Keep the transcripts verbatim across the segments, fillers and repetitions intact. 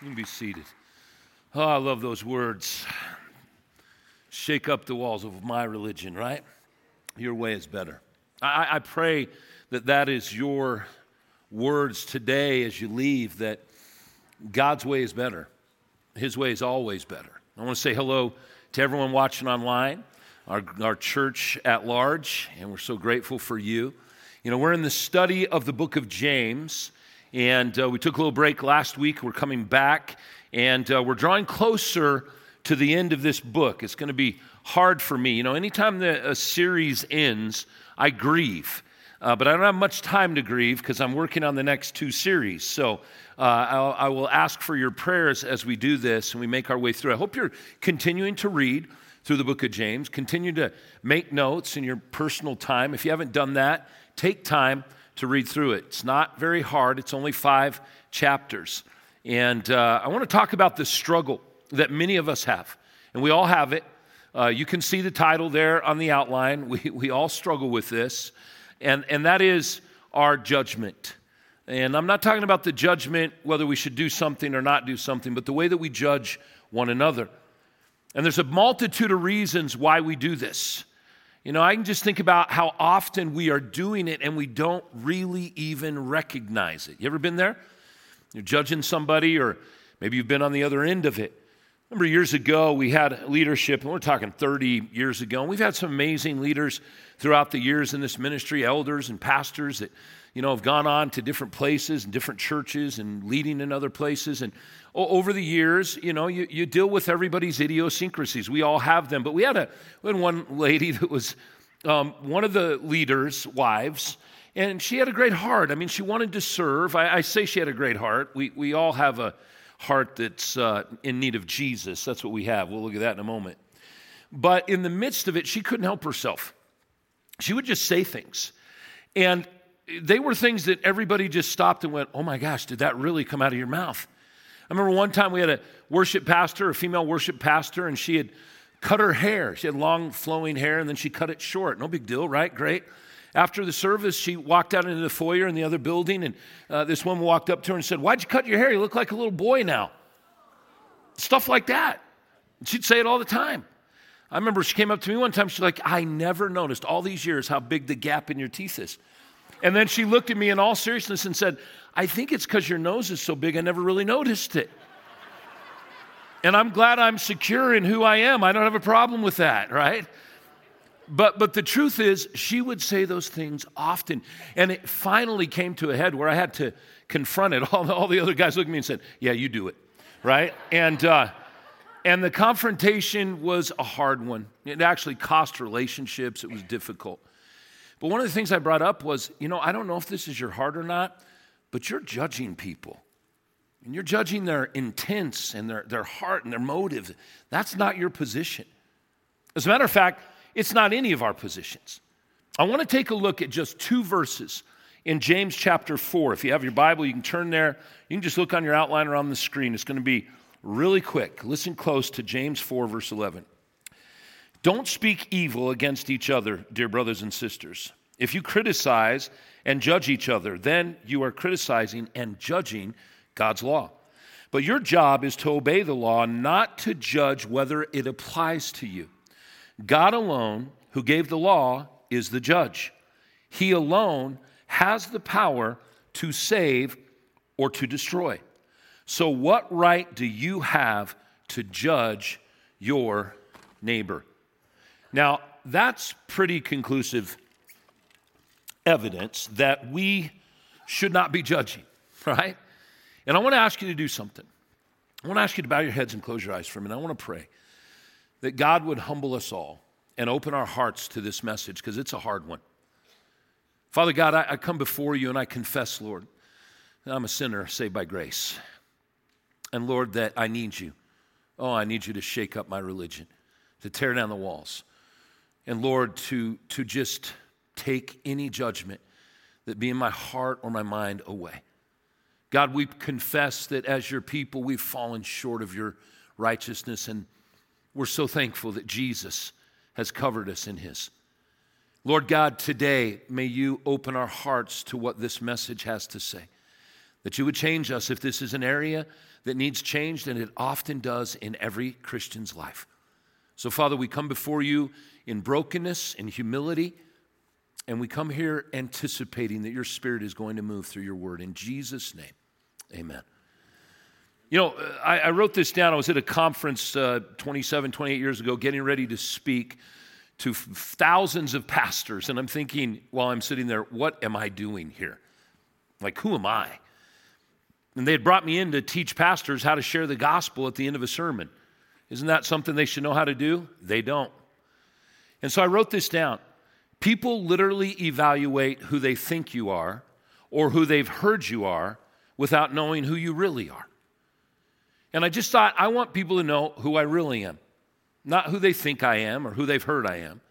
You can be seated. Oh, I love those words. Shake up the walls of my religion, right? Your way is better. I, I pray that that is your words today as you leave, that God's way is better. His way is always better. I want to say hello to everyone watching online, our, our church at large, and we're so grateful for you. You know, we're in the study of the book of James, and uh, we took a little break last week. We're coming back, and uh, we're drawing closer to the end of this book. It's going to be hard for me. You know, anytime the, a series ends, I grieve. Uh, but I don't have much time to grieve because I'm working on the next two series. So uh, I'll, I will ask for your prayers as we do this and we make our way through. I hope you're continuing to read through the book of James. Continue to make notes in your personal time. If you haven't done that, take time to read through it. It's not very hard. It's only five chapters. And uh, I want to talk about the struggle that many of us have. And we all have it. Uh, you can see the title there on the outline. We we all struggle with this. And, and that is our judgment. And I'm not talking about the judgment, whether we should do something or not do something, but the way that we judge one another. And there's a multitude of reasons why we do this. You know, I can just think about how often we are doing it and we don't really even recognize it. You ever been there? You're judging somebody, or maybe you've been on the other end of it. Remember years ago, we had leadership, and we're talking thirty years ago, and we've had some amazing leaders throughout the years in this ministry, elders and pastors that, you know, have gone on to different places and different churches and leading in other places. And over the years, you know, you, you deal with everybody's idiosyncrasies. We all have them. But we had, a, we had one lady that was um, one of the leaders' wives, and she had a great heart. I mean, she wanted to serve. I, I say she had a great heart. We, we all have a heart that's uh, in need of Jesus. That's what we have. We'll look at that in a moment. But in the midst of it, she couldn't help herself. She would just say things. And they were things that everybody just stopped and went, oh my gosh, did that really come out of your mouth? I remember one time we had a worship pastor, a female worship pastor, and she had cut her hair. She had long flowing hair, and then she cut it short. No big deal, right? Great. After the service, she walked out into the foyer in the other building, and uh, this woman walked up to her and said, why'd you cut your hair? You look like a little boy now. Stuff like that. She'd say it all the time. I remember she came up to me one time, she's like, I never noticed all these years how big the gap in your teeth is. And then she looked at me in all seriousness and said, I think it's because your nose is so big, I never really noticed it. And I'm glad I'm secure in who I am. I don't have a problem with that, right? But but the truth is, she would say those things often. And it finally came to a head where I had to confront it. All, all the other guys looked at me and said, yeah, you do it, right? And uh, and the confrontation was a hard one. It actually cost relationships. It was difficult. But one of the things I brought up was, you know, I don't know if this is your heart or not, but you're judging people. And you're judging their intents and their, their heart and their motive. That's not your position. As a matter of fact, it's not any of our positions. I want to take a look at just two verses in James chapter four. If you have your Bible, you can turn there. You can just look on your outline or on the screen. It's going to be really quick. Listen close to James four, verse eleven. Don't speak evil against each other, dear brothers and sisters. If you criticize and judge each other, then you are criticizing and judging God's law. But your job is to obey the law, not to judge whether it applies to you. God alone, who gave the law, is the judge. He alone has the power to save or to destroy. So what right do you have to judge your neighbor? Now, that's pretty conclusive evidence that we should not be judging, right? And I want to ask you to do something. I want to ask you to bow your heads and close your eyes for a minute. I want to pray that God would humble us all and open our hearts to this message, because it's a hard one. Father God, I, I come before you and I confess, Lord, that I'm a sinner saved by grace. And Lord, that I need you. Oh, I need you to shake up my religion, to tear down the walls. And Lord, to, to just take any judgment that be in my heart or my mind away. God, we confess that as your people, we've fallen short of your righteousness, and we're so thankful that Jesus has covered us in his. Lord God, today, may you open our hearts to what this message has to say. That you would change us if this is an area that needs changed, and it often does in every Christian's life. So, Father, we come before you in brokenness, in humility, and we come here anticipating that your Spirit is going to move through your word. In Jesus' name, amen. You know, I, I wrote this down. I was at a conference uh, twenty-seven, twenty-eight years ago, getting ready to speak to f- thousands of pastors, and I'm thinking while I'm sitting there, what am I doing here? Like, who am I? And they had brought me in to teach pastors how to share the gospel at the end of a sermon. Isn't that something they should know how to do? They don't. And so I wrote this down. People literally evaluate who they think you are or who they've heard you are without knowing who you really are. And I just thought, I want people to know who I really am, not who they think I am or who they've heard I am.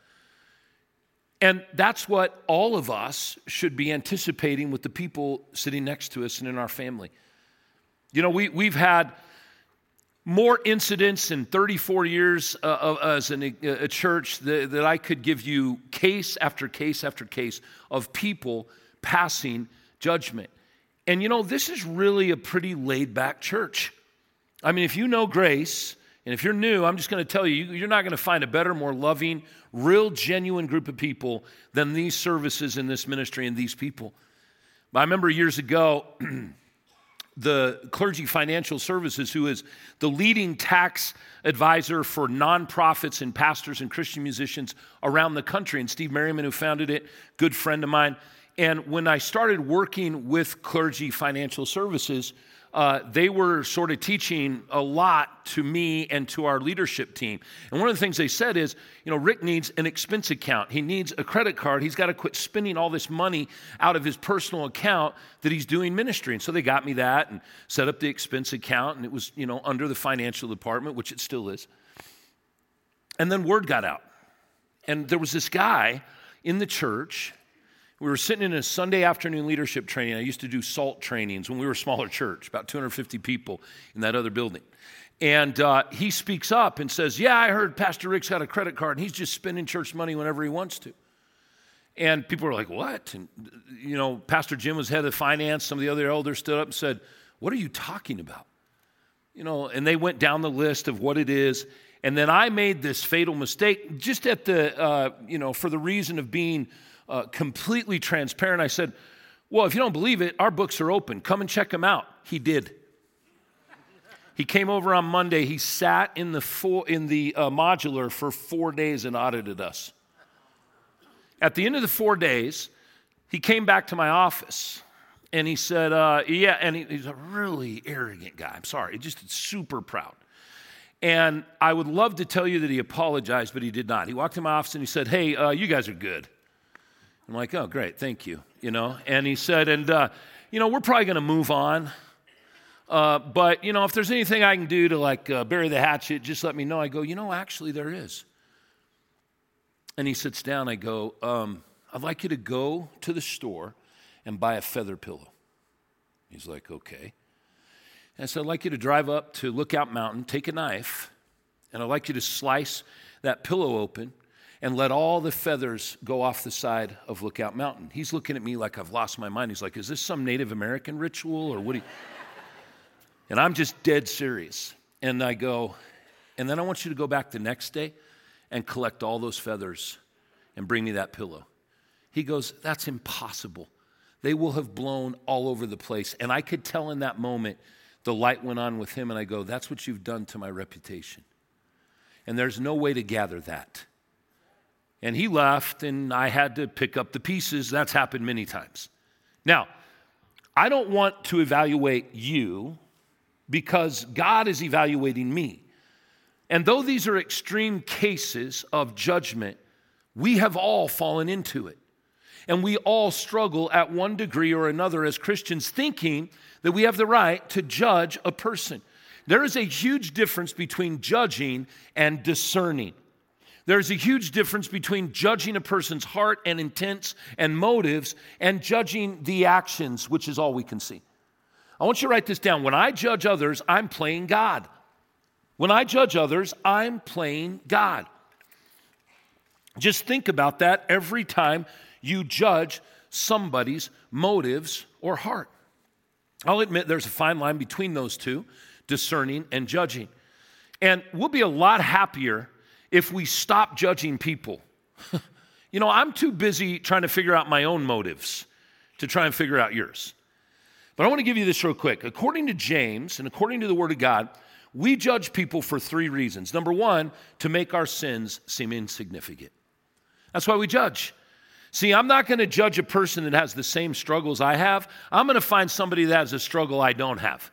And that's what all of us should be anticipating with the people sitting next to us and in our family. You know, we, we've had more incidents in thirty-four years uh, of, as an, a church that, that I could give you case after case after case of people passing judgment. And you know, this is really a pretty laid-back church. I mean, if you know Grace, and if you're new, I'm just going to tell you, you're not going to find a better, more loving, real, genuine group of people than these services in this ministry and these people. I remember years ago, the Clergy Financial Services, who is the leading tax advisor for nonprofits and pastors and Christian musicians around the country, and Steve Merriman, who founded it, good friend of mine. And when I started working with Clergy Financial Services, uh, they were sort of teaching a lot to me and to our leadership team. And one of the things they said is, you know, Rick needs an expense account. He needs a credit card. He's got to quit spending all this money out of his personal account that he's doing ministry. And so they got me that and set up the expense account. And it was, you know, under the financial department, which it still is. And then word got out. And there was this guy in the church. We were sitting in a Sunday afternoon leadership training. I used to do SALT trainings when we were a smaller church, about two hundred fifty people in that other building. And uh, he speaks up and says, yeah, I heard Pastor Rick's got a credit card, and he's just spending church money whenever he wants to. And people were like, what? And, you know, Pastor Jim was head of finance. Some of the other elders stood up and said, what are you talking about? You know, and they went down the list of what it is. And then I made this fatal mistake just at the, uh, you know, for the reason of being Uh, completely transparent. I said, well, if you don't believe it, our books are open. Come and check them out. He did. He came over on Monday. He sat in the full, in the uh, modular for four days and audited us. At the end of the four days, he came back to my office and he said, uh, yeah, and he, he's a really arrogant guy. I'm sorry, just super proud. And I would love to tell you that he apologized, but he did not. He walked in my office and he said, hey, uh, you guys are good. I'm like, oh, great, thank you, you know. And he said, and, uh, you know, we're probably going to move on. Uh, but, you know, if there's anything I can do to, like, uh, bury the hatchet, just let me know. I go, you know, actually there is. And he sits down. I go, um, I'd like you to go to the store and buy a feather pillow. He's like, okay. And so I'd like you to drive up to Lookout Mountain, take a knife, and I'd like you to slice that pillow open and let all the feathers go off the side of Lookout Mountain. He's looking at me like I've lost my mind. He's like, is this some Native American ritual or what? Do you... And I'm just dead serious. And I go, and then I want you to go back the next day and collect all those feathers and bring me that pillow. He goes, that's impossible. They will have blown all over the place. And I could tell in that moment, the light went on with him, and I go, that's what you've done to my reputation. And there's no way to gather that. And he left, and I had to pick up the pieces. That's happened many times. Now, I don't want to evaluate you because God is evaluating me. And though these are extreme cases of judgment, we have all fallen into it. And we all struggle at one degree or another as Christians, thinking that we have the right to judge a person. There is a huge difference between judging and discerning. There's a huge difference between judging a person's heart and intents and motives and judging the actions, which is all we can see. I want you to write this down. When I judge others, I'm playing God. When I judge others, I'm playing God. Just think about that every time you judge somebody's motives or heart. I'll admit there's a fine line between those two. discerning, and judging. And we'll be a lot happier if we stop judging people. You know, I'm too busy trying to figure out my own motives to try and figure out yours. But I want to give you this real quick. According to James and according to the Word of God, we judge people for three reasons. Number one, to make our sins seem insignificant. That's why we judge. See, I'm not going to judge a person that has the same struggles I have. I'm going to find somebody that has a struggle I don't have.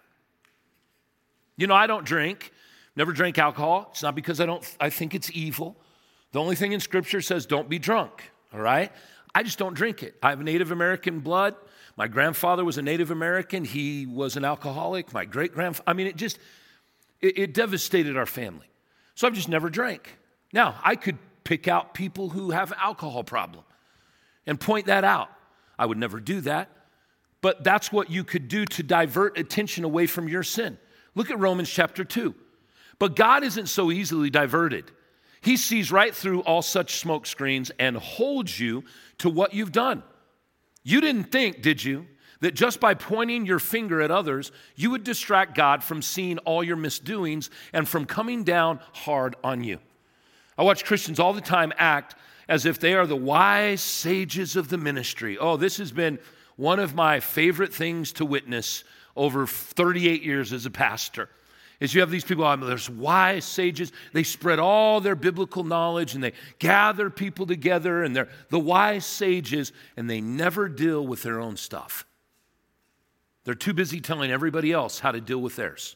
You know, I don't drink, never drank alcohol. It's not because I don't. I think it's evil. The only thing in Scripture says don't be drunk, all right? I just don't drink it. I have Native American blood. My grandfather was a Native American. He was an alcoholic. My great-grandfather, I mean, it just, it, it devastated our family. So I've just never drank. Now, I could pick out people who have an alcohol problem and point that out. I would never do that. But that's what you could do to divert attention away from your sin. Look at Romans chapter two. But God isn't so easily diverted. He sees right through all such smoke screens and holds you to what you've done. You didn't think, did you, that just by pointing your finger at others, you would distract God from seeing all your misdoings and from coming down hard on you. I watch Christians all the time act as if they are the wise sages of the ministry. Oh, this has been one of my favorite things to witness over thirty-eight years as a pastor. Is you have these people, I mean, there's wise sages, they spread all their biblical knowledge and they gather people together and they're the wise sages and they never deal with their own stuff. They're too busy telling everybody else how to deal with theirs.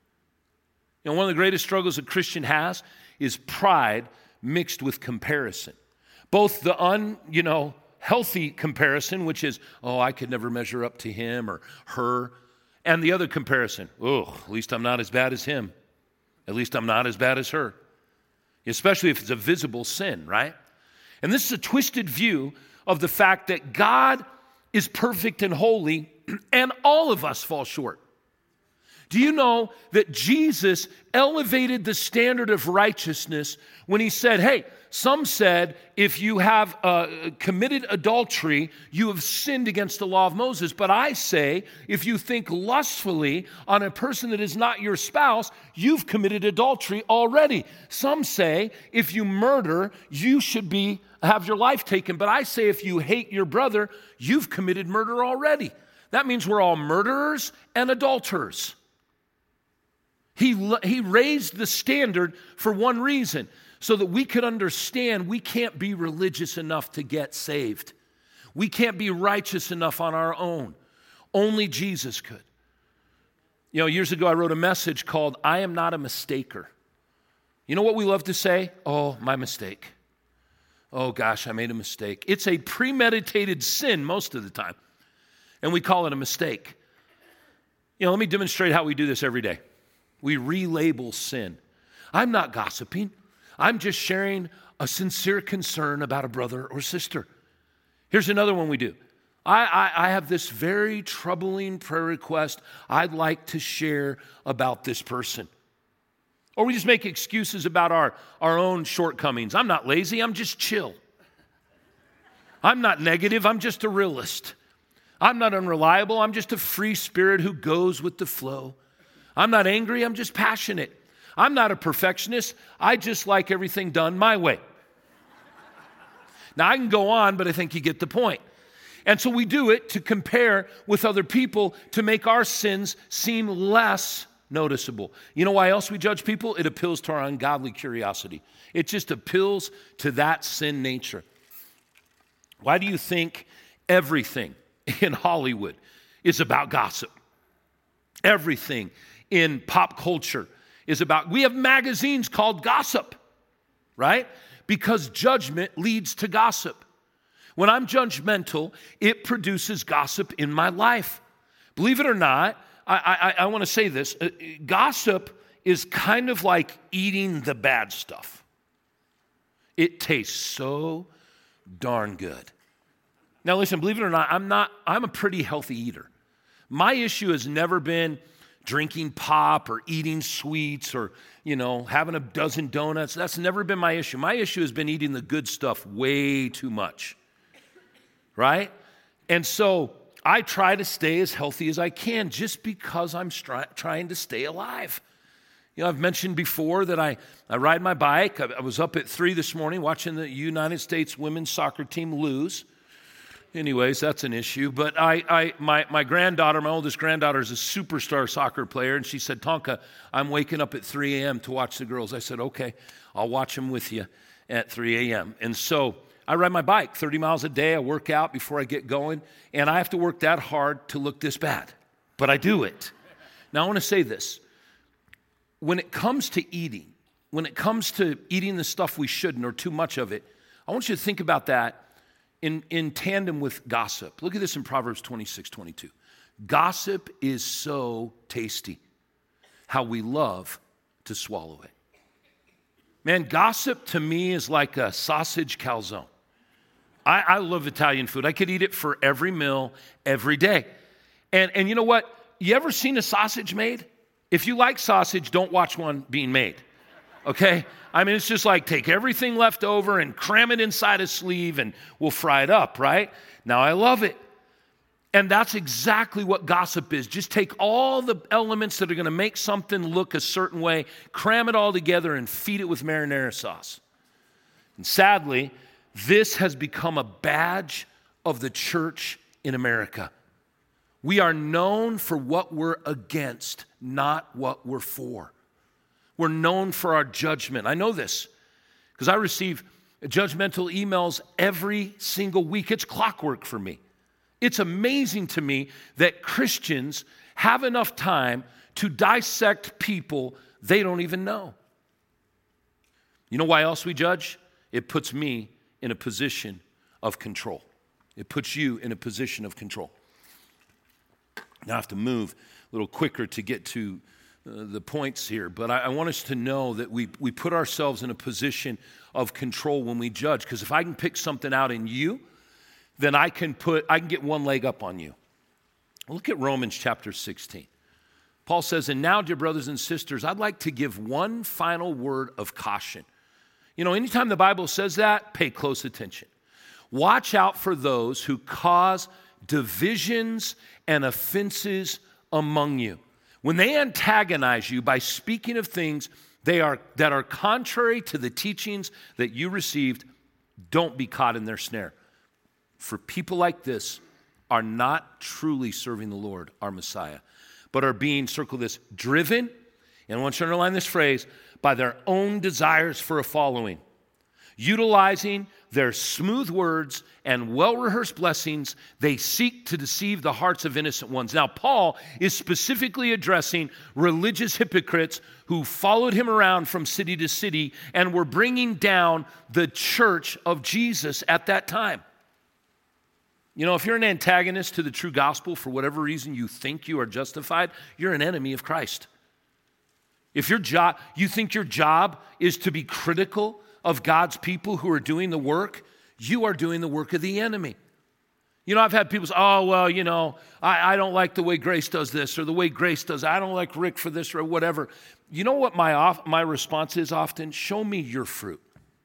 You know, one of the greatest struggles a Christian has is pride mixed with comparison. Both the un, you know, healthy comparison, which is, oh, I could never measure up to him or her, and the other comparison, oh, at least I'm not as bad as him. At least I'm not as bad as her. Especially if it's a visible sin, right? And this is a twisted view of the fact that God is perfect and holy, and all of us fall short. Do you know that Jesus elevated the standard of righteousness when he said, hey, some said if you have uh, committed adultery, you have sinned against the law of Moses. But I say, if you think lustfully on a person that is not your spouse, you've committed adultery already. Some say if you murder, you should be have your life taken. But I say if you hate your brother, you've committed murder already. That means we're all murderers and adulterers. He, he raised the standard for one reason, so that we could understand we can't be religious enough to get saved. We can't be righteous enough on our own. Only Jesus could. You know, years ago I wrote a message called, I am not a mistaker. You know what we love to say? Oh, my mistake. Oh gosh, I made a mistake. It's a premeditated sin most of the time, and we call it a mistake. You know, let me demonstrate how we do this every day. We relabel sin. I'm not gossiping. I'm just sharing a sincere concern about a brother or sister. Here's another one we do. I, I, I have this very troubling prayer request I'd like to share about this person. Or we just make excuses about our, our own shortcomings. I'm not lazy, I'm just chill. I'm not negative, I'm just a realist. I'm not unreliable, I'm just a free spirit who goes with the flow. I'm not angry, I'm just passionate. I'm not a perfectionist, I just like everything done my way. Now I can go on, but I think you get the point. And so we do it to compare with other people to make our sins seem less noticeable. You know why else we judge people? It appeals to our ungodly curiosity. It just appeals to that sin nature. Why do you think everything in Hollywood is about gossip? Everything in pop culture is about, we have magazines called Gossip, right? Because judgment leads to gossip. When I'm judgmental, it produces gossip in my life. Believe it or not, I, I, I want to say this, uh, gossip is kind of like eating the bad stuff. It tastes so darn good. Now listen, believe it or not, I'm not, I'm a pretty healthy eater. My issue has never been drinking pop or eating sweets or, you know, having a dozen donuts. That's never been my issue. My issue has been eating the good stuff way too much, right? And so I try to stay as healthy as I can just because I'm stri- trying to stay alive. You know, I've mentioned before that I, I ride my bike. I, I was up at three this morning watching the United States women's soccer team lose. Anyways, that's an issue. But I, I, my, my granddaughter, my oldest granddaughter, is a superstar soccer player, and she said, Tonka, I'm waking up at three a.m. to watch the girls. I said, okay, I'll watch them with you at three a.m. And so I ride my bike thirty miles a day. I work out before I get going, and I have to work that hard to look this bad. But I do it. Now, I want to say this. When it comes to eating, when it comes to eating the stuff we shouldn't or too much of it, I want you to think about that in, in tandem with gossip. Look at this in Proverbs twenty-six twenty-two. Gossip is so tasty, how we love to swallow it. Man, gossip to me is like a sausage calzone. I, I love Italian food. I could eat it for every meal, every day. And, and you know what? You ever seen a sausage made? If you like sausage, don't watch one being made, okay? I mean, it's just like take everything left over and cram it inside a sleeve and we'll fry it up, right? Now, I love it. And that's exactly what gossip is. Just take all the elements that are going to make something look a certain way, cram it all together, and feed it with marinara sauce. And sadly, this has become a badge of the church in America. We are known for what we're against, not what we're for. We're known for our judgment. I know this because I receive judgmental emails every single week. It's clockwork for me. It's amazing to me that Christians have enough time to dissect people they don't even know. You know why else we judge? It puts me in a position of control. It puts you in a position of control. Now I have to move a little quicker to get to uh, the points here, but I, I want us to know that we, we put ourselves in a position of control when we judge, because if I can pick something out in you, then I can put I can get one leg up on you. Look at Romans chapter sixteen. Paul says, and now, dear brothers and sisters, I'd like to give one final word of caution. You know, anytime the Bible says that, pay close attention. Watch out for those who cause divisions and offenses among you. When they antagonize you by speaking of things they are that are contrary to the teachings that you received, don't be caught in their snare. For people like this are not truly serving the Lord, our Messiah, but are being, circle this, driven, and I want you to underline this phrase, by their own desires for a following, utilizing their smooth words and well-rehearsed blessings, they seek to deceive the hearts of innocent ones. Now, Paul is specifically addressing religious hypocrites who followed him around from city to city and were bringing down the church of Jesus at that time. You know, if you're an antagonist to the true gospel for whatever reason you think you are justified, you're an enemy of Christ. If your job, you think your job is to be critical of God's people who are doing the work, you are doing the work of the enemy. You know, I've had people say, oh, well, you know, I, I don't like the way Grace does this or the way Grace does, I don't like Rick for this or whatever. You know what my, off, my response is often? Show me your fruit.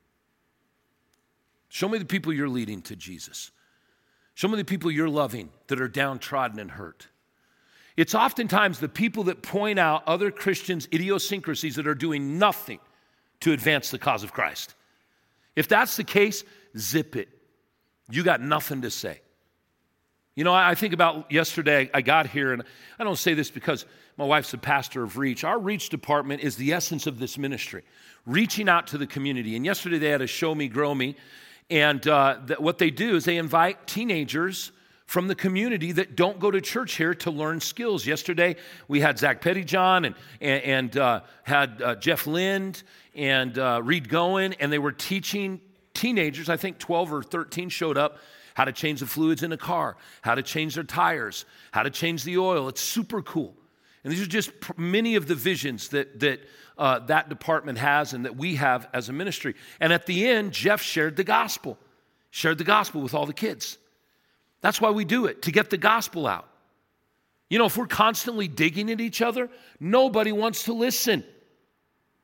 Show me the people you're leading to Jesus. Show me the people you're loving that are downtrodden and hurt. It's oftentimes the people that point out other Christians' idiosyncrasies that are doing nothing to advance the cause of Christ. If that's the case, zip it. You got nothing to say. You know, I think about yesterday, I got here, and I don't say this because my wife's a pastor of Reach. Our Reach department is the essence of this ministry, reaching out to the community. And yesterday they had a Show Me, Grow Me. And uh, th- what they do is they invite teenagers from the community that don't go to church here to learn skills. Yesterday, we had Zach Pettyjohn and, and, and uh, had uh, Jeff Lind and uh, Reed Goen, and they were teaching teenagers, I think twelve or thirteen showed up, how to change the fluids in a car, how to change their tires, how to change the oil. It's super cool. And these are just pr- many of the visions that that uh, that department has and that we have as a ministry. And at the end, Jeff shared the gospel, shared the gospel with all the kids. That's why we do it, to get the gospel out. You know, if we're constantly digging at each other, nobody wants to listen.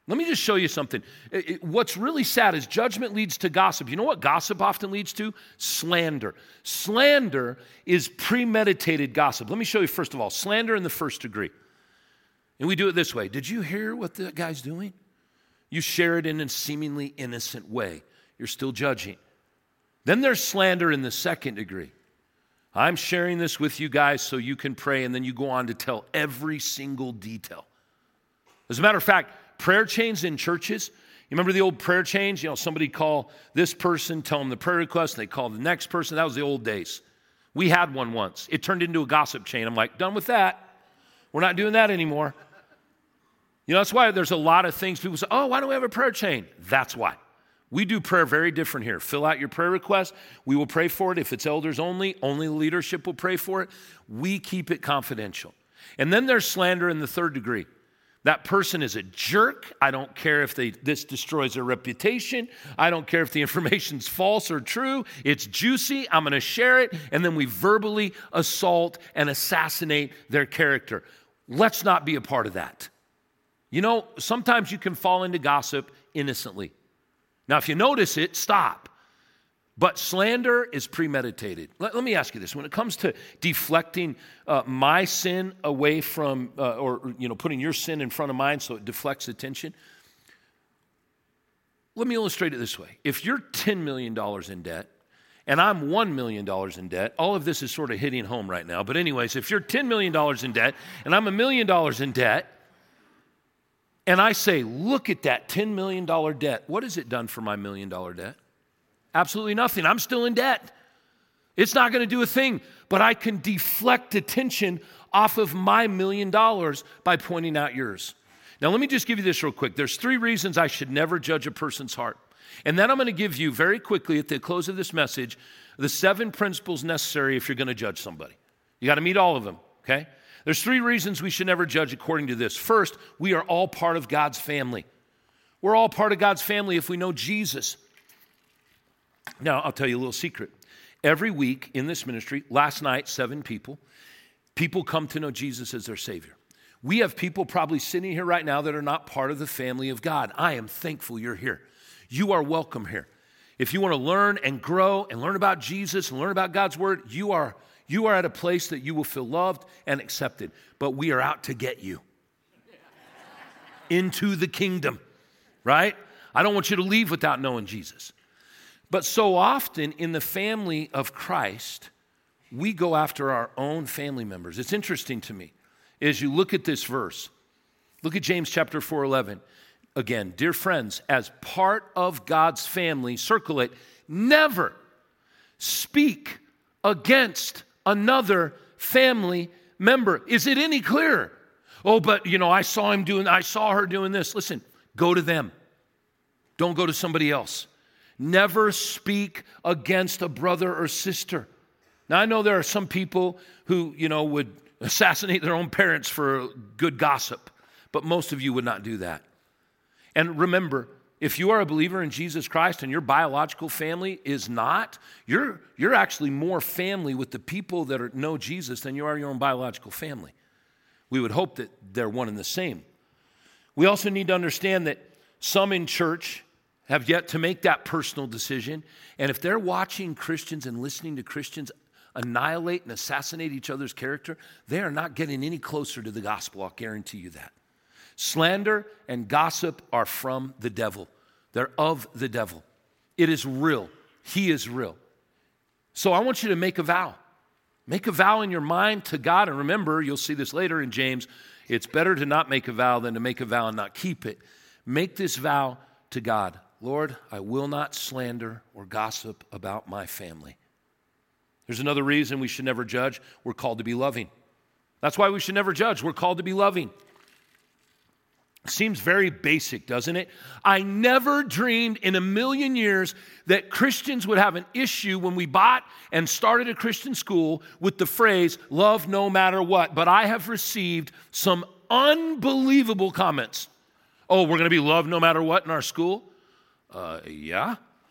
Let me just show you something. It, it, what's really sad is judgment leads to gossip. You know what gossip often leads to? Slander. Slander is premeditated gossip. Let me show you first of all, slander in the first degree. And we do it this way. Did you hear what that guy's doing? You share it in a seemingly innocent way. You're still judging. Then there's slander in the second degree. I'm sharing this with you guys so you can pray, and then you go on to tell every single detail. As a matter of fact, prayer chains in churches, you remember the old prayer chains? You know, somebody call this person, tell them the prayer request, and they call the next person. That was the old days. We had one once. It turned into a gossip chain. I'm like, done with that. We're not doing that anymore. You know, that's why there's a lot of things people say, oh, why don't we have a prayer chain? That's why. We do prayer very different here. Fill out your prayer request. We will pray for it. If it's elders only, only the leadership will pray for it. We keep it confidential. And then there's slander in the third degree. That person is a jerk. I don't care if they, this destroys their reputation. I don't care if the information's false or true. It's juicy. I'm going to share it. And then we verbally assault and assassinate their character. Let's not be a part of that. You know, sometimes you can fall into gossip innocently. Now, if you notice it, stop. But slander is premeditated. Let, let me ask you this. When it comes to deflecting uh, my sin away from, uh, or, you know, putting your sin in front of mine so it deflects attention, let me illustrate it this way. If you're ten million dollars in debt and I'm one million dollars in debt, all of this is sort of hitting home right now. But anyways, if you're ten million dollars in debt and I'm a million dollars in debt, and I say, look at that ten million dollars debt, what has it done for my million dollar debt? Absolutely nothing. I'm still in debt. It's not going to do a thing, but I can deflect attention off of my million dollars by pointing out yours. Now, let me just give you this real quick. There's three reasons I should never judge a person's heart. And then I'm going to give you very quickly at the close of this message the seven principles necessary if you're going to judge somebody. You got to meet all of them, okay? There's three reasons we should never judge according to this. First, we are all part of God's family. We're all part of God's family if we know Jesus. Now, I'll tell you a little secret. Every week in this ministry, last night, seven people, people come to know Jesus as their Savior. We have people probably sitting here right now that are not part of the family of God. I am thankful you're here. You are welcome here. If you want to learn and grow and learn about Jesus and learn about God's Word, you are, you are at a place that you will feel loved and accepted. But we are out to get you into the kingdom, right? I don't want you to leave without knowing Jesus. But so often in the family of Christ, we go after our own family members. It's interesting to me as you look at this verse. Look at James chapter four eleven. Again, dear friends, as part of God's family, circle it, never speak against another family member. Is it any clearer? Oh, but you know, I saw him doing, I saw her doing this. Listen, go to them. Don't go to somebody else. Never speak against a brother or sister. Now, I know there are some people who, you know, would assassinate their own parents for good gossip, but most of you would not do that. And remember, if you are a believer in Jesus Christ and your biological family is not, you're, you're actually more family with the people that are, know Jesus than you are your own biological family. We would hope that they're one and the same. We also need to understand that some in church have yet to make that personal decision. And if they're watching Christians and listening to Christians annihilate and assassinate each other's character, they are not getting any closer to the gospel. I'll guarantee you that. Slander and gossip are from the devil. They're of the devil. It is real. He is real. So I want you to make a vow. Make a vow in your mind to God. And remember, you'll see this later in James, it's better to not make a vow than to make a vow and not keep it. Make this vow to God. Lord, I will not slander or gossip about my family. There's another reason we should never judge. We're called to be loving. That's why we should never judge. We're called to be loving. Seems very basic, doesn't it? I never dreamed in a million years that Christians would have an issue when we bought and started a Christian school with the phrase, love no matter what. But I have received some unbelievable comments. Oh, we're going to be loved no matter what in our school? Uh, yeah.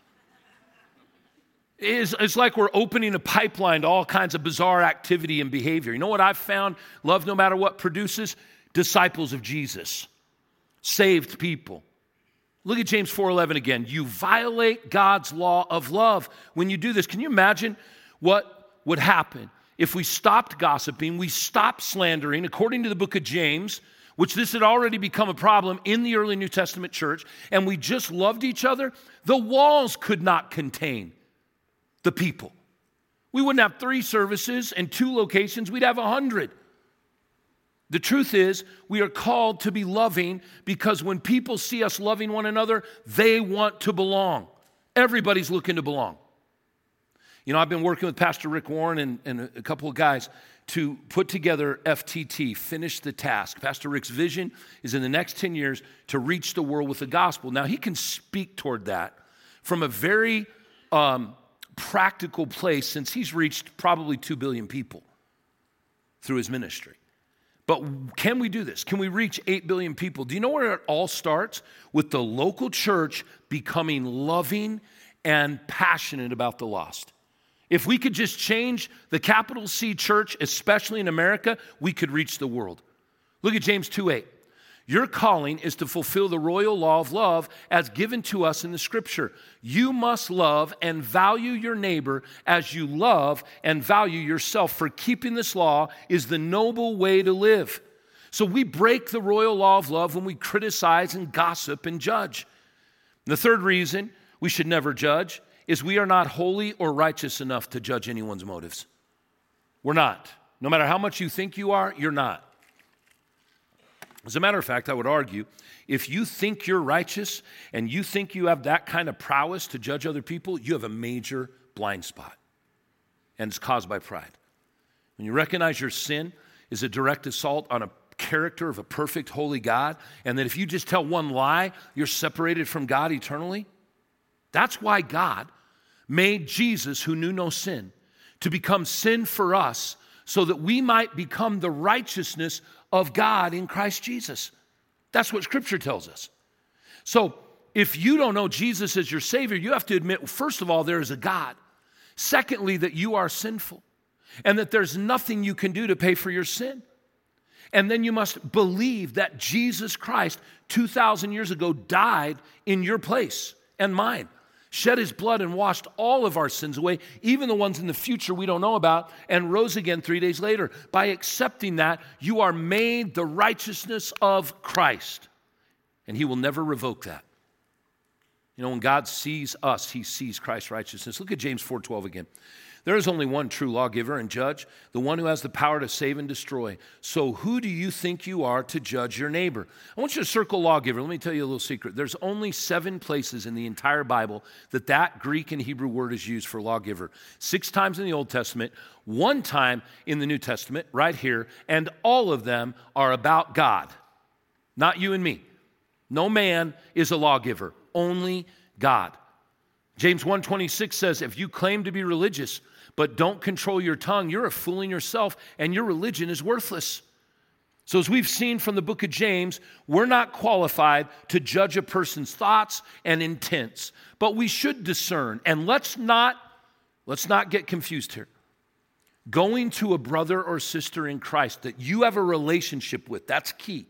It's, it's like we're opening a pipeline to all kinds of bizarre activity and behavior. You know what I've found love no matter what produces? Disciples of Jesus. saved people. Look at James four eleven again. You violate God's law of love when you do this. Can you imagine what would happen if we stopped gossiping, we stopped slandering, according to the book of James, which this had already become a problem in the early New Testament church, and we just loved each other? The walls could not contain the people. We wouldn't have three services and two locations. We'd have a hundred. The truth is, we are called to be loving because when people see us loving one another, they want to belong. Everybody's looking to belong. You know, I've been working with Pastor Rick Warren and, and a couple of guys to put together F T T, Finish the Task. Pastor Rick's vision is in the next ten years to reach the world with the gospel. Now, he can speak toward that from a very um, practical place since he's reached probably two billion people through his ministry. But can we do this? Can we reach eight billion people? Do you know where it all starts? With the local church becoming loving and passionate about the lost. If we could just change the capital C church, especially in America, we could reach the world. Look at James two eight. Your calling is to fulfill the royal law of love as given to us in the scripture. You must love and value your neighbor as you love and value yourself. For keeping this law is the noble way to live. So we break the royal law of love when we criticize and gossip and judge. And the third reason we should never judge is we are not holy or righteous enough to judge anyone's motives. We're not. No matter how much you think you are, you're not. As a matter of fact, I would argue, if you think you're righteous and you think you have that kind of prowess to judge other people, you have a major blind spot. And it's caused by pride. When you recognize your sin is a direct assault on a character of a perfect, holy God, and that if you just tell one lie, you're separated from God eternally, that's why God made Jesus, who knew no sin, to become sin for us so that we might become the righteousness of God in Christ Jesus. That's what Scripture tells us. So if you don't know Jesus as your Savior, you have to admit, first of all, there is a God. Secondly, that you are sinful and that there's nothing you can do to pay for your sin. And then you must believe that Jesus Christ, two thousand years ago, died in your place and mine, shed his blood and washed all of our sins away, even the ones in the future we don't know about, and rose again three days later. By accepting that, you are made the righteousness of Christ, and he will never revoke that. You know, when God sees us, he sees Christ's righteousness. Look at James four twelve again. There is only one true lawgiver and judge, the one who has the power to save and destroy. So who do you think you are to judge your neighbor? I want you to circle lawgiver. Let me tell you a little secret. There's only seven places in the entire Bible that that Greek and Hebrew word is used for lawgiver. Six times in the Old Testament, one time in the New Testament, right here, and all of them are about God, not you and me. No man is a lawgiver, only God. James one twenty-six says, if you claim to be religious, but don't control your tongue, you're fooling yourself, and your religion is worthless. So as we've seen from the book of James, we're not qualified to judge a person's thoughts and intents, but we should discern. And let's not, let's not get confused here. Going to a brother or sister in Christ that you have a relationship with, that's key,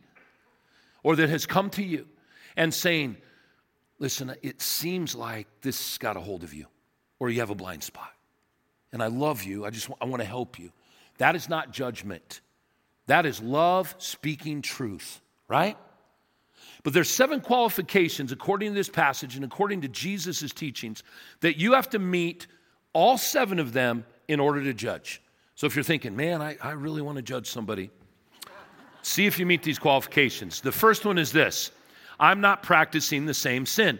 or that has come to you, and saying, listen, it seems like this got a hold of you, or you have a blind spot. And I love you. I just want, I want to help you. That is not judgment. That is love speaking truth, right? But there's seven qualifications according to this passage and according to Jesus' teachings that you have to meet all seven of them in order to judge. So if you're thinking, man, I, I really want to judge somebody, see if you meet these qualifications. The first one is this: I'm not practicing the same sin.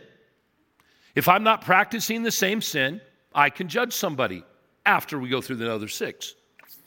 If I'm not practicing the same sin, I can judge somebody after we go through the other six.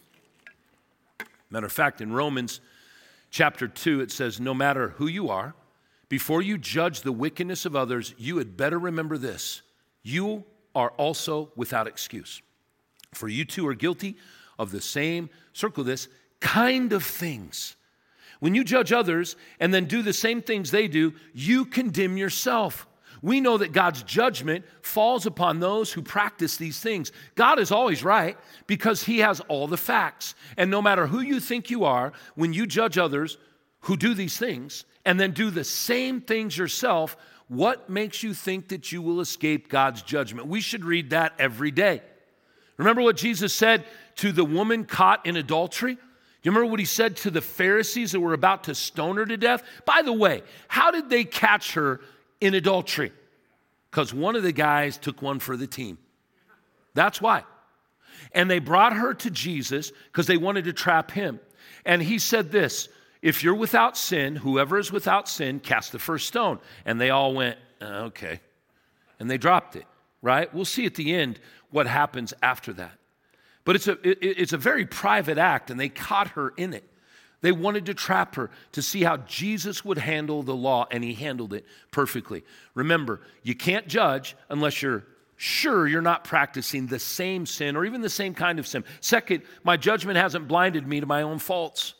Matter of fact, in Romans chapter two, it says, no matter who you are, before you judge the wickedness of others, you had better remember this: you are also without excuse. For you too are guilty of the same, circle this, kind of things. When you judge others and then do the same things they do, you condemn yourself. We know that God's judgment falls upon those who practice these things. God is always right because he has all the facts. And no matter who you think you are, when you judge others, who do these things and then do the same things yourself, what makes you think that you will escape God's judgment? We should read that every day. Remember what Jesus said to the woman caught in adultery? You remember what he said to the Pharisees that were about to stone her to death? By the way, how did they catch her in adultery? Because one of the guys took one for the team. That's why. And they brought her to Jesus because they wanted to trap him. And he said this, if you're without sin, whoever is without sin, cast the first stone. And they all went, uh, okay. And they dropped it, right? We'll see at the end what happens after that. But it's a, it, it's a very private act, and they caught her in it. They wanted to trap her to see how Jesus would handle the law, and he handled it perfectly. Remember, you can't judge unless you're sure you're not practicing the same sin or even the same kind of sin. Second, my judgment hasn't blinded me to my own faults.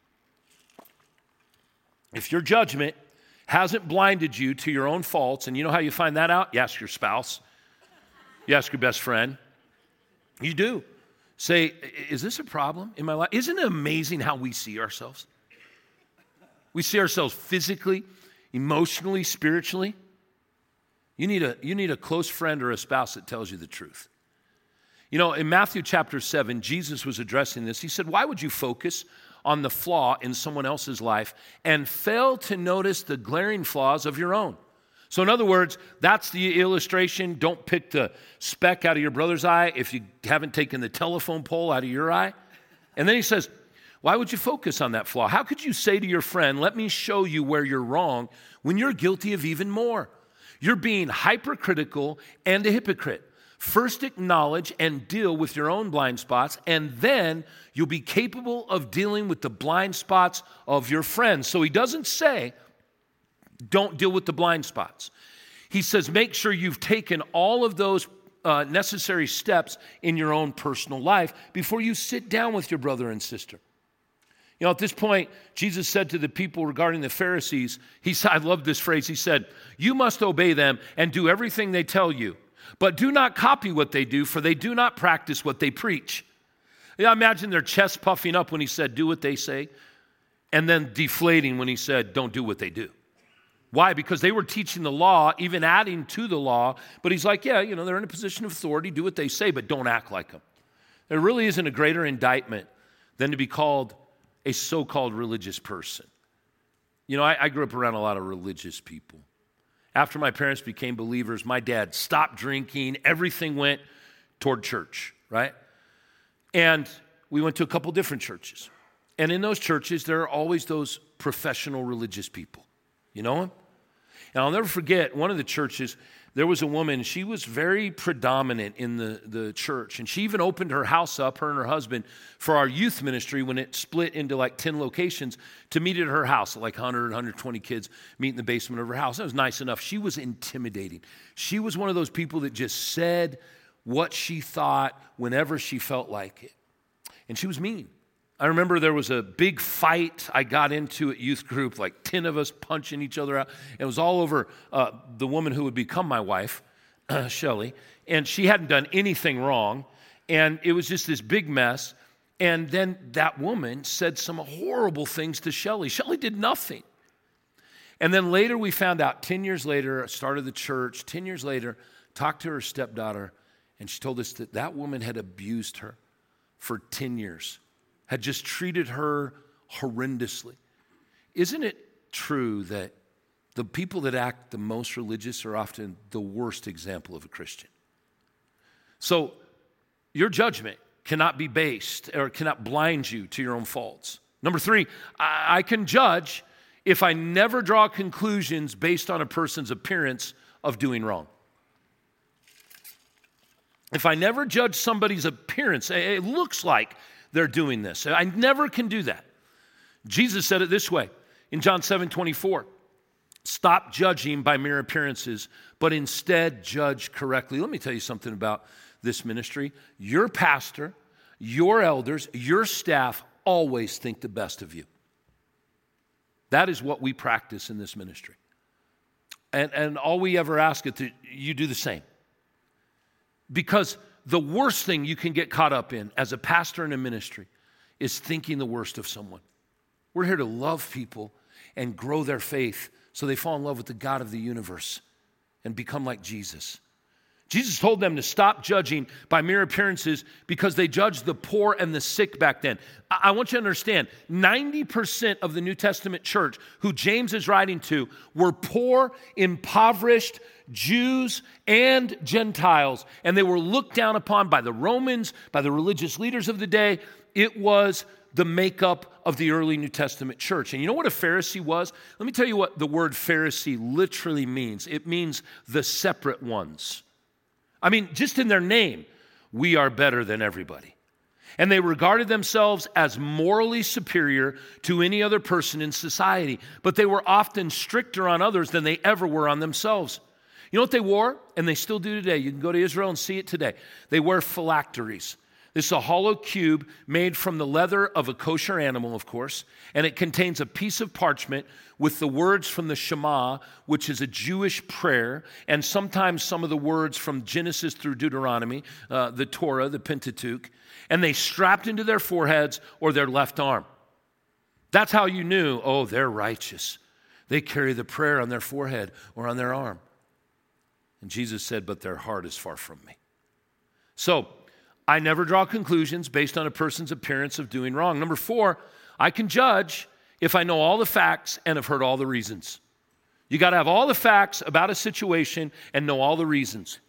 If your judgment hasn't blinded you to your own faults, and you know how you find that out? You ask your spouse. You ask your best friend. You do. Say, is this a problem in my life? Isn't it amazing how we see ourselves? We see ourselves physically, emotionally, spiritually. You need a, you need a close friend or a spouse that tells you the truth. You know, in Matthew chapter seven, Jesus was addressing this. He said, why would you focus on the flaw in someone else's life and fail to notice the glaring flaws of your own? So in other words, that's the illustration. Don't pick the speck out of your brother's eye if you haven't taken the telephone pole out of your eye. And then he says, why would you focus on that flaw? How could you say to your friend, let me show you where you're wrong, when you're guilty of even more? You're being hypercritical and a hypocrite. First acknowledge and deal with your own blind spots, and then you'll be capable of dealing with the blind spots of your friends. So he doesn't say, don't deal with the blind spots. He says, make sure you've taken all of those uh, necessary steps in your own personal life before you sit down with your brother and sister. You know, at this point, Jesus said to the people regarding the Pharisees, he said, I love this phrase, he said, you must obey them and do everything they tell you, but do not copy what they do, for they do not practice what they preach. Yeah, imagine their chest puffing up when he said, do what they say, and then deflating when he said, don't do what they do. Why? Because they were teaching the law, even adding to the law, but he's like, yeah, you know, they're in a position of authority, do what they say, but don't act like them. There really isn't a greater indictment than to be called a so-called religious person. You know, I, I grew up around a lot of religious people. After my parents became believers, my dad stopped drinking. Everything went toward church, right? And we went to a couple different churches. And in those churches, there are always those professional religious people. You know them? And I'll never forget, one of the churches, there was a woman, she was very predominant in the, the church. And she even opened her house up, her and her husband, for our youth ministry when it split into like ten locations to meet at her house. Like one hundred, one hundred twenty kids meet in the basement of her house. That was nice enough. She was intimidating. She was one of those people that just said what she thought whenever she felt like it. And she was mean. I remember there was a big fight I got into at youth group, like ten of us punching each other out. It was all over uh, the woman who would become my wife, uh, Shelly, and she hadn't done anything wrong, and it was just this big mess. And then that woman said some horrible things to Shelly. Shelly did nothing. And then later we found out, ten years later, I started the church, ten years later, talked to her stepdaughter, and she told us that that woman had abused her for ten years. Had just treated her horrendously. Isn't it true that the people that act the most religious are often the worst example of a Christian? So your judgment cannot be based or cannot blind you to your own faults. Number three, I can judge if I never draw conclusions based on a person's appearance of doing wrong. If I never judge somebody's appearance, it looks like they're doing this. I never can do that. Jesus said it this way in John seven twenty-four. Stop judging by mere appearances, but instead judge correctly. Let me tell you something about this ministry. Your pastor, your elders, your staff always think the best of you. That is what we practice in this ministry. And, and all we ever ask is that you do the same. Because the worst thing you can get caught up in as a pastor in a ministry is thinking the worst of someone. We're here to love people and grow their faith so they fall in love with the God of the universe and become like Jesus. Jesus told them to stop judging by mere appearances because they judged the poor and the sick back then. I want you to understand, ninety percent of the New Testament church who James is writing to were poor, impoverished Jews and Gentiles, and they were looked down upon by the Romans, by the religious leaders of the day. It was the makeup of the early New Testament church. And you know what a Pharisee was? Let me tell you what the word Pharisee literally means. It means the separate ones. I mean, just in their name, we are better than everybody. And they regarded themselves as morally superior to any other person in society, but they were often stricter on others than they ever were on themselves. You know what they wore? And they still do today. You can go to Israel and see it today. They wear phylacteries. This is a hollow cube made from the leather of a kosher animal, of course, and it contains a piece of parchment with the words from the Shema, which is a Jewish prayer, and sometimes some of the words from Genesis through Deuteronomy, uh, the Torah, the Pentateuch, and they strapped into their foreheads or their left arm. That's how you knew, oh, they're righteous. They carry the prayer on their forehead or on their arm. And Jesus said, but their heart is far from me. So, I never draw conclusions based on a person's appearance of doing wrong. Number four, I can judge if I know all the facts and have heard all the reasons. You got to have all the facts about a situation and know all the reasons.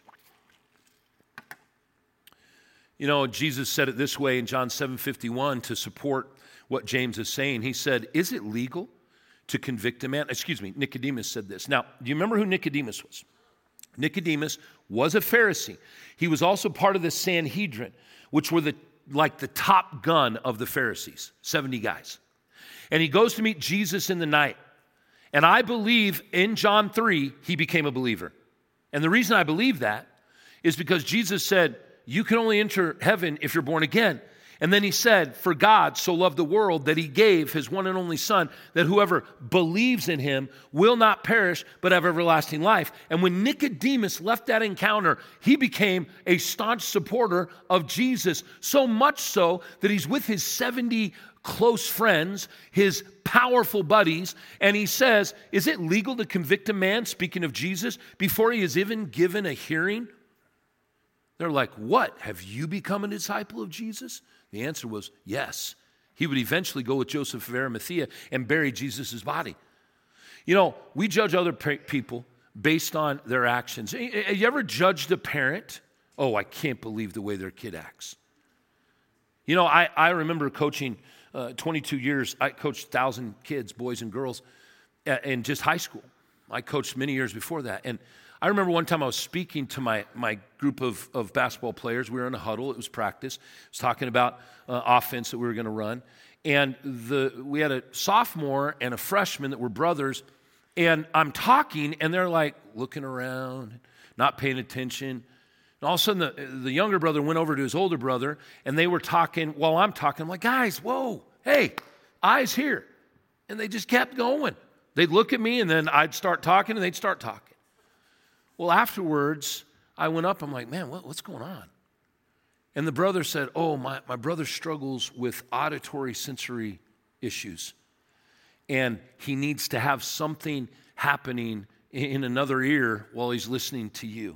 You know, Jesus said it this way in John seven fifty-one to support what James is saying. He said, is it legal to convict a man? Excuse me, Nicodemus said this. Now, do you remember who Nicodemus was? Nicodemus was a Pharisee. He was also part of the Sanhedrin, which were the like the top gun of the Pharisees, seventy guys. And he goes to meet Jesus in the night. And I believe in John three, he became a believer. And the reason I believe that is because Jesus said, you can only enter heaven if you're born again. And then he said, for God so loved the world that he gave his one and only son, that whoever believes in him will not perish, but have everlasting life. And when Nicodemus left that encounter, he became a staunch supporter of Jesus, so much so that he's with his seventy close friends, his powerful buddies, and he says, is it legal to convict a man, speaking of Jesus, before he is even given a hearing? They're like, what? Have you become a disciple of Jesus? The answer was yes. He would eventually go with Joseph of Arimathea and bury Jesus' body. You know, we judge other people based on their actions. Have you ever judged a parent? Oh, I can't believe the way their kid acts. You know, I, I remember coaching uh, twenty-two years. I coached one thousand kids, boys and girls, in just high school. I coached many years before that. And I remember one time I was speaking to my, my group of, of basketball players. We were in a huddle. It was practice. I was talking about uh, offense that we were going to run. And the we had a sophomore and a freshman that were brothers. And I'm talking, and they're like looking around, not paying attention. And all of a sudden, the, the younger brother went over to his older brother, and they were talking while I'm talking. I'm like, guys, whoa, hey, eyes here. And they just kept going. They'd look at me, and then I'd start talking, and they'd start talking. Well, afterwards, I went up. I'm like, man, what, what's going on? And the brother said, oh, my, my brother struggles with auditory sensory issues. And he needs to have something happening in another ear while he's listening to you.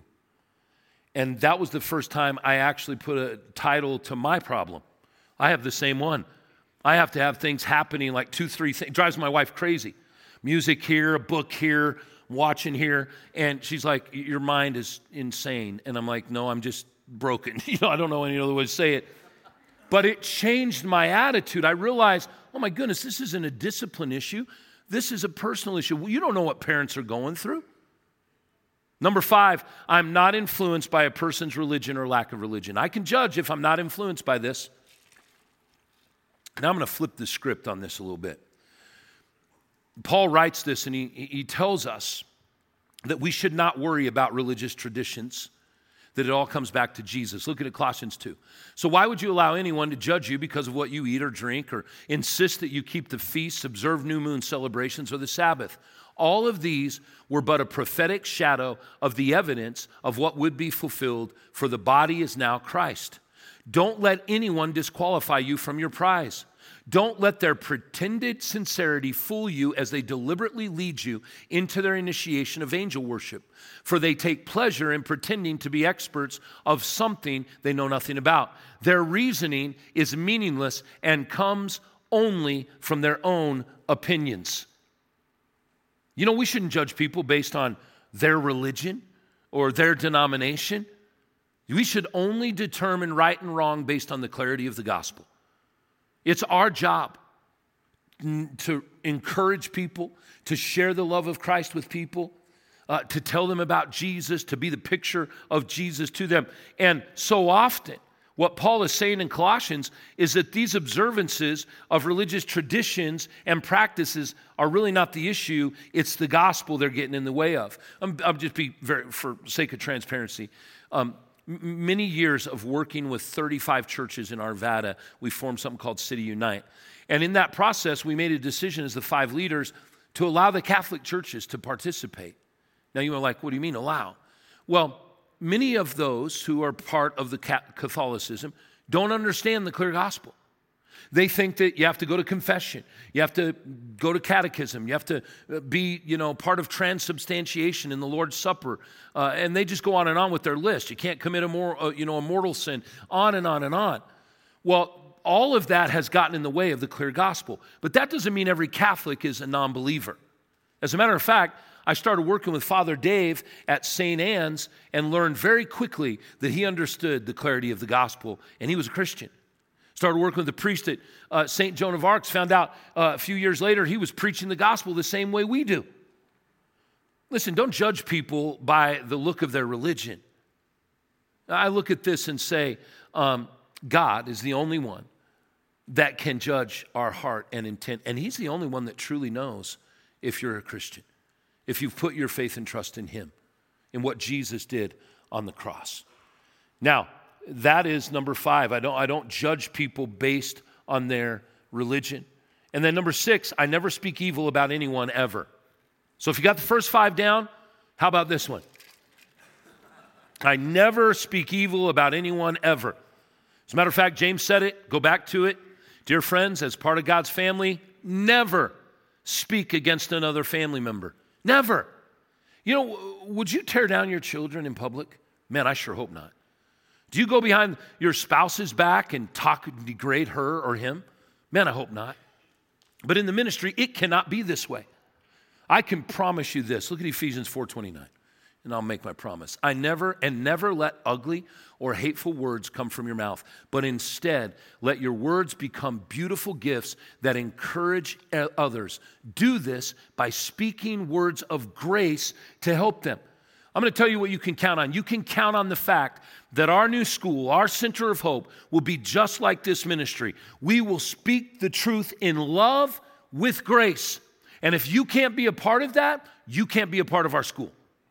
And that was the first time I actually put a title to my problem. I have the same one. I have to have things happening, like two, three things. It drives my wife crazy. Music here, a book here, watching here, and she's like, your mind is insane. And I'm like, no, I'm just broken. You know, I don't know any other way to say it. But it changed my attitude. I realized, oh my goodness, this isn't a discipline issue. This is a personal issue. You don't know what parents are going through. Number five, I'm not influenced by a person's religion or lack of religion. I can judge if I'm not influenced by this. Now I'm going to flip the script on this a little bit. Paul writes this, and he, he tells us that we should not worry about religious traditions, that it all comes back to Jesus. Look at it, Colossians two. So why would you allow anyone to judge you because of what you eat or drink, or insist that you keep the feasts, observe new moon celebrations, or the Sabbath? All of these were but a prophetic shadow of the evidence of what would be fulfilled, for the body is now Christ. Don't let anyone disqualify you from your prize. Don't let their pretended sincerity fool you as they deliberately lead you into their initiation of angel worship, for they take pleasure in pretending to be experts of something they know nothing about. Their reasoning is meaningless and comes only from their own opinions. You know, we shouldn't judge people based on their religion or their denomination. We should only determine right and wrong based on the clarity of the gospel. It's our job to encourage people, to share the love of Christ with people, uh, to tell them about Jesus, to be the picture of Jesus to them. And so often, what Paul is saying in Colossians is that these observances of religious traditions and practices are really not the issue. It's the gospel they're getting in the way of. I'm, I'll just be very, for sake of transparency, um, many years of working with thirty-five churches in Arvada, we formed something called City Unite. And in that process, we made a decision as the five leaders to allow the Catholic churches to participate. Now you are like, what do you mean allow? Well, many of those who are part of the Catholicism don't understand the clear gospel. They think that you have to go to confession, you have to go to catechism, you have to be, you know, part of transubstantiation in the Lord's Supper, uh, and they just go on and on with their list. You can't commit a more, uh, you know, a mortal sin, on and on and on. Well, all of that has gotten in the way of the clear gospel, but that doesn't mean every Catholic is a non-believer. As a matter of fact, I started working with Father Dave at Saint Anne's and learned very quickly that he understood the clarity of the gospel, and he was a Christian. Started working with the priest at uh, Saint Joan of Arc, found out uh, a few years later he was preaching the gospel the same way we do. Listen, don't judge people by the look of their religion. I look at this and say, um, God is the only one that can judge our heart and intent, and he's the only one that truly knows if you're a Christian, if you've put your faith and trust in him, in what Jesus did on the cross. Now, that is number five. I don't, I don't judge people based on their religion. And then number six, I never speak evil about anyone ever. So if you got the first five down, how about this one? I never speak evil about anyone ever. As a matter of fact, James said it. Go back to it. Dear friends, as part of God's family, never speak against another family member. Never. You know, would you tear down your children in public? Man, I sure hope not. Do you go behind your spouse's back and talk and degrade her or him? Man, I hope not. But in the ministry, it cannot be this way. I can promise you this. Look at Ephesians four twenty-nine, and I'll make my promise. I never and never let ugly or hateful words come from your mouth, but instead let your words become beautiful gifts that encourage others. Do this by speaking words of grace to help them. I'm going to tell you what you can count on. You can count on the fact that our new school, our Center of Hope, will be just like this ministry. We will speak the truth in love with grace. And if you can't be a part of that, you can't be a part of our school.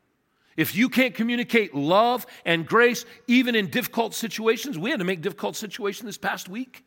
If you can't communicate love and grace, even in difficult situations, we had to make difficult situation this past week.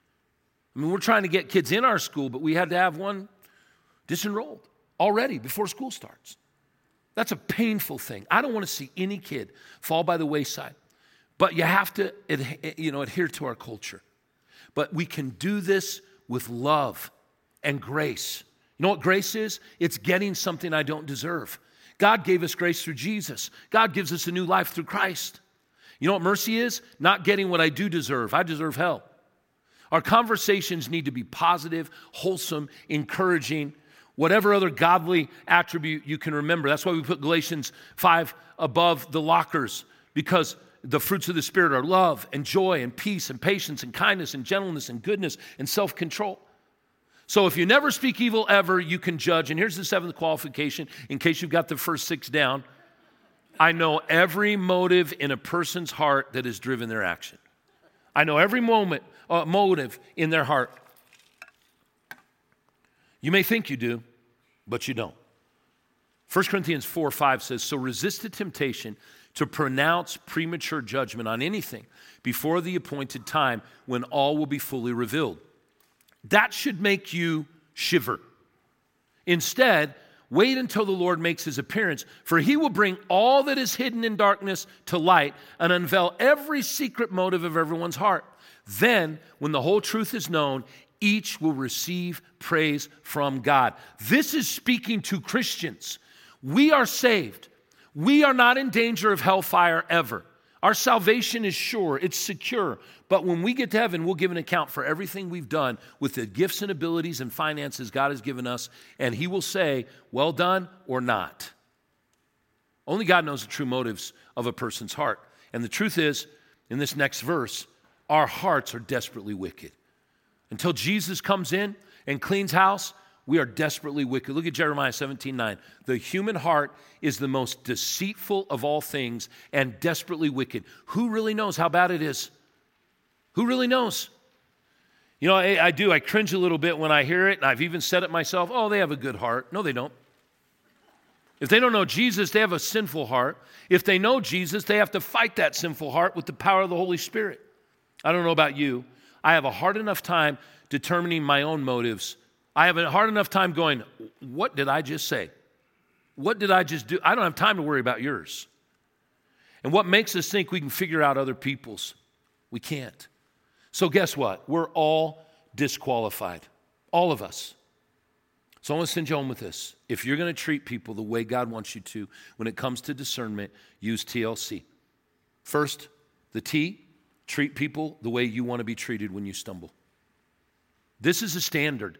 I mean, we're trying to get kids in our school, but we had to have one disenrolled already before school starts. That's a painful thing. I don't want to see any kid fall by the wayside. But you have to, you know, adhere to our culture. But we can do this with love and grace. You know what grace is? It's getting something I don't deserve. God gave us grace through Jesus. God gives us a new life through Christ. You know what mercy is? Not getting what I do deserve. I deserve hell. Our conversations need to be positive, wholesome, encouraging, whatever other godly attribute you can remember. That's why we put Galatians five above the lockers, because the fruits of the Spirit are love and joy and peace and patience and kindness and gentleness and goodness and self-control. So if you never speak evil ever, you can judge. And here's the seventh qualification, in case you've got the first six down. I know every motive in a person's heart that has driven their action. I know every moment, uh, motive in their heart. You may think you do, but you don't. First Corinthians four five says, so resist the temptation to pronounce premature judgment on anything before the appointed time when all will be fully revealed. That should make you shiver. Instead, wait until the Lord makes his appearance, for he will bring all that is hidden in darkness to light and unveil every secret motive of everyone's heart. Then, when the whole truth is known, each will receive praise from God. This is speaking to Christians. We are saved. We are not in danger of hellfire ever. Our salvation is sure, it's secure. But when we get to heaven, we'll give an account for everything we've done with the gifts and abilities and finances God has given us, and he will say, well done or not. Only God knows the true motives of a person's heart. And the truth is, in this next verse, our hearts are desperately wicked. Until Jesus comes in and cleans house, we are desperately wicked. Look at Jeremiah seventeen nine. The human heart is the most deceitful of all things and desperately wicked. Who really knows how bad it is? Who really knows? You know, I, I do. I cringe a little bit when I hear it, and I've even said it myself. Oh, they have a good heart. No, they don't. If they don't know Jesus, they have a sinful heart. If they know Jesus, they have to fight that sinful heart with the power of the Holy Spirit. I don't know about you. I have a hard enough time determining my own motives. I have a hard enough time going, what did I just say? What did I just do? I don't have time to worry about yours. And what makes us think we can figure out other people's? We can't. So guess what? We're all disqualified. All of us. So I want to send you home with this. If you're going to treat people the way God wants you to, when it comes to discernment, use T L C. First, the T, treat people the way you want to be treated when you stumble. This is a standard.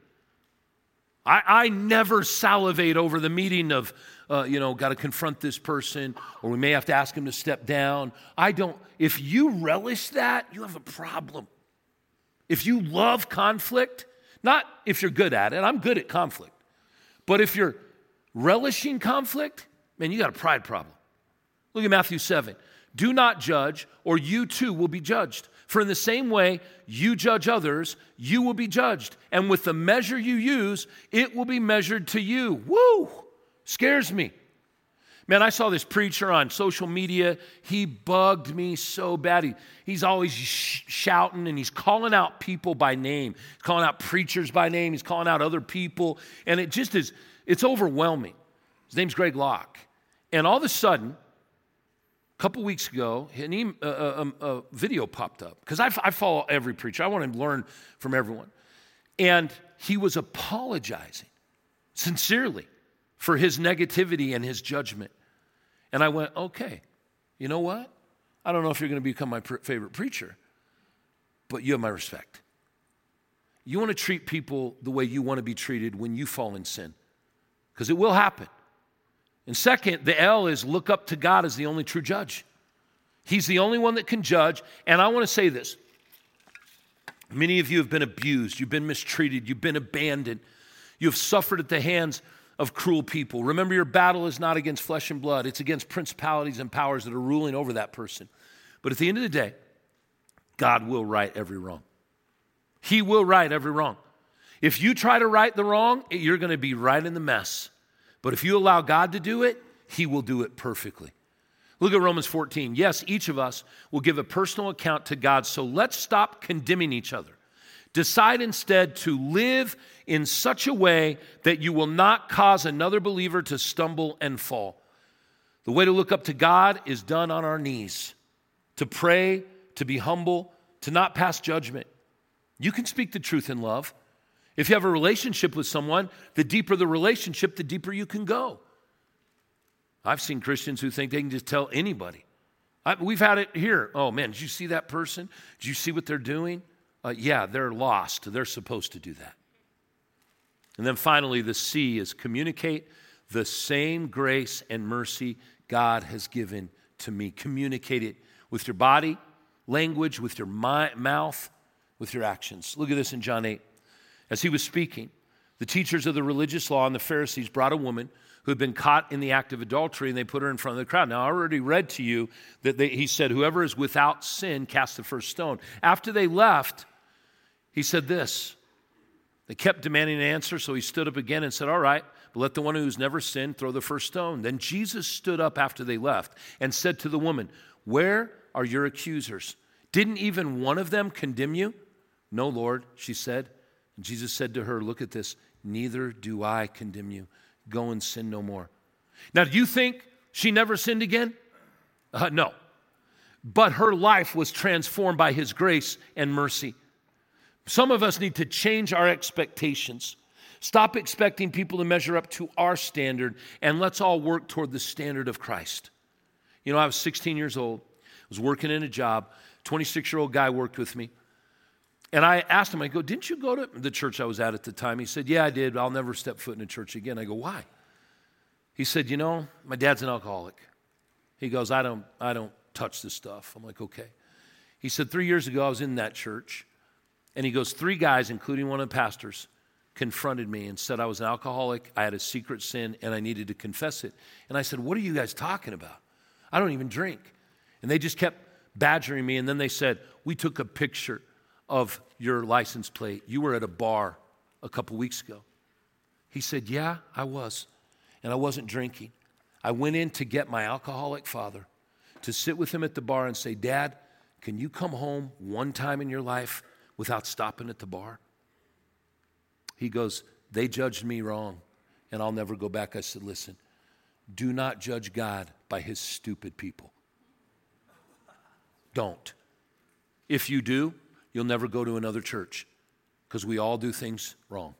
I, I never salivate over the meeting of, uh, you know, got to confront this person, or we may have to ask him to step down. I don't. If you relish that, you have a problem. If you love conflict, not if you're good at it, I'm good at conflict, but if you're relishing conflict, man, you got a pride problem. Look at Matthew seven. Do not judge, or you too will be judged. For in the same way you judge others, you will be judged. And with the measure you use, it will be measured to you. Woo! Scares me. Man, I saw this preacher on social media. He bugged me so bad. He, he's always sh- shouting, and he's calling out people by name. He's calling out preachers by name. He's calling out other people. And it just is, it's overwhelming. His name's Greg Locke. And all of a sudden, a couple weeks ago, an e- a, a, a video popped up. Because I, I follow every preacher. I want to learn from everyone. And he was apologizing sincerely for his negativity and his judgment. And I went, okay, you know what? I don't know if you're going to become my pr- favorite preacher, but you have my respect. You want to treat people the way you want to be treated when you fall in sin, because it will happen. And second, the L is look up to God as the only true judge. He's the only one that can judge. And I want to say this. Many of you have been abused. You've been mistreated. You've been abandoned. You've suffered at the hands of cruel people. Remember, your battle is not against flesh and blood. It's against principalities and powers that are ruling over that person. But at the end of the day, God will right every wrong. He will right every wrong. If you try to right the wrong, you're going to be right in the mess. But if you allow God to do it, he will do it perfectly. Look at Romans fourteen. Yes, each of us will give a personal account to God, so let's stop condemning each other. Decide instead to live in such a way that you will not cause another believer to stumble and fall. The way to look up to God is done on our knees, to pray, to be humble, to not pass judgment. You can speak the truth in love. If you have a relationship with someone, the deeper the relationship, the deeper you can go. I've seen Christians who think they can just tell anybody. I, we've had it here. Oh, man, did you see that person? Did you see what they're doing? Uh, yeah, they're lost. They're supposed to do that. And then finally, the C is communicate the same grace and mercy God has given to me. Communicate it with your body, language, with your mi- mouth, with your actions. Look at this in John eight. As he was speaking, the teachers of the religious law and the Pharisees brought a woman who had been caught in the act of adultery, and they put her in front of the crowd. Now, I already read to you that they, he said, whoever is without sin, cast the first stone. After they left, he said this. They kept demanding an answer, so he stood up again and said, all right, but let the one who's never sinned throw the first stone. Then Jesus stood up after they left and said to the woman, where are your accusers? Didn't even one of them condemn you? No, Lord, she said. And Jesus said to her, look at this, neither do I condemn you. Go and sin no more. Now, do you think she never sinned again? Uh, no. But her life was transformed by his grace and mercy. Some of us need to change our expectations. Stop expecting people to measure up to our standard, and let's all work toward the standard of Christ. You know, I was sixteen years old, was working in a job, twenty-six-year-old guy worked with me, and I asked him, I go, didn't you go to the church I was at at the time? He said, yeah, I did. I'll never step foot in a church again. I go, why? He said, you know, my dad's an alcoholic. He goes, I don't, I don't touch this stuff. I'm like, okay. He said, three years ago, I was in that church, and he goes, three guys, including one of the pastors, confronted me and said I was an alcoholic, I had a secret sin, and I needed to confess it. And I said, what are you guys talking about? I don't even drink. And they just kept badgering me, and then they said, we took a picture of your license plate. You were at a bar a couple weeks ago. He said, yeah, I was, and I wasn't drinking. I went in to get my alcoholic father to sit with him at the bar and say, Dad, can you come home one time in your life without stopping at the bar? He goes, they judged me wrong, and I'll never go back. I said, listen, do not judge God by his stupid people. Don't. If you do, you'll never go to another church because we all do things wrong.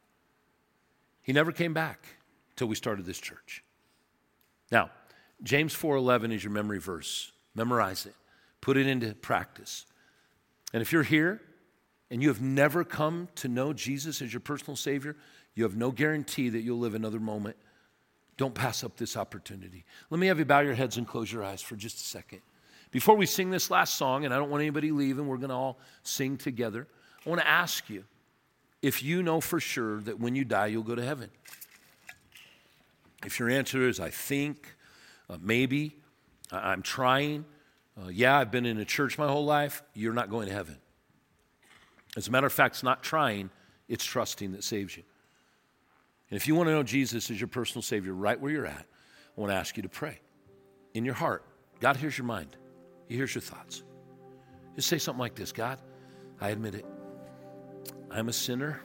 He never came back till we started this church. Now, James four eleven is your memory verse. Memorize it. Put it into practice. And if you're here and you have never come to know Jesus as your personal Savior, you have no guarantee that you'll live another moment. Don't pass up this opportunity. Let me have you bow your heads and close your eyes for just a second. Before we sing this last song, and I don't want anybody leaving, we're going to all sing together. I want to ask you if you know for sure that when you die, you'll go to heaven. If your answer is, I think, uh, maybe, I'm trying, uh, yeah, I've been in a church my whole life, you're not going to heaven. As a matter of fact, it's not trying, it's trusting that saves you. And if you want to know Jesus as your personal Savior right where you're at, I want to ask you to pray. In your heart, God hears your mind. He hears your thoughts. Just say something like this, God, I admit it. I'm a sinner.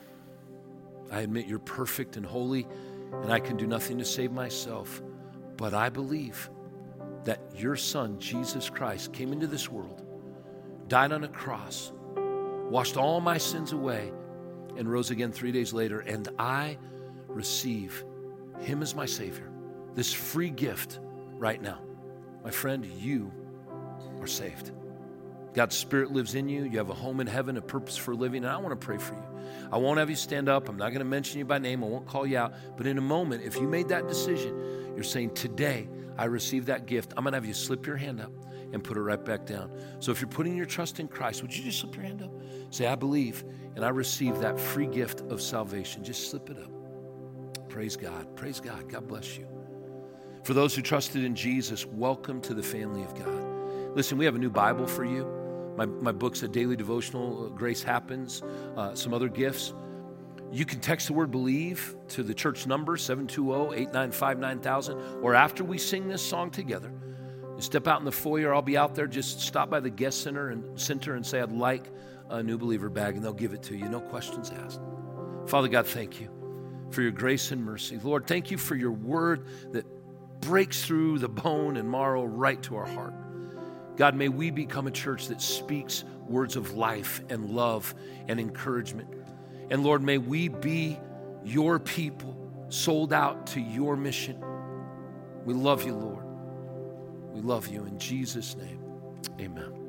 I admit you're perfect and holy, and I can do nothing to save myself. But I believe that your Son, Jesus Christ, came into this world, died on a cross, washed all my sins away, and rose again three days later, and I receive him as my Savior. This free gift right now. My friend, you are saved. God's Spirit lives in you. You have a home in heaven, a purpose for living, and I want to pray for you. I won't have you stand up. I'm not going to mention you by name. I won't call you out. But in a moment, if you made that decision, you're saying, today, I received that gift. I'm going to have you slip your hand up and put it right back down. So if you're putting your trust in Christ, would you just slip your hand up? Say, I believe, and I receive that free gift of salvation. Just slip it up. Praise God. Praise God. God bless you. For those who trusted in Jesus, welcome to the family of God. Listen, we have a new Bible for you. My, my book's a daily devotional, Grace Happens, uh, some other gifts. You can text the word BELIEVE to the church number, seven two zero, eight nine five, nine thousand, or after we sing this song together, you step out in the foyer, I'll be out there, just stop by the guest center and center and say, I'd like a New Believer bag, and they'll give it to you, no questions asked. Father God, thank you for your grace and mercy. Lord, thank you for your word that breaks through the bone and marrow right to our heart. God, may we become a church that speaks words of life and love and encouragement. And Lord, may we be your people sold out to your mission. We love you, Lord. We love you in Jesus' name. Amen.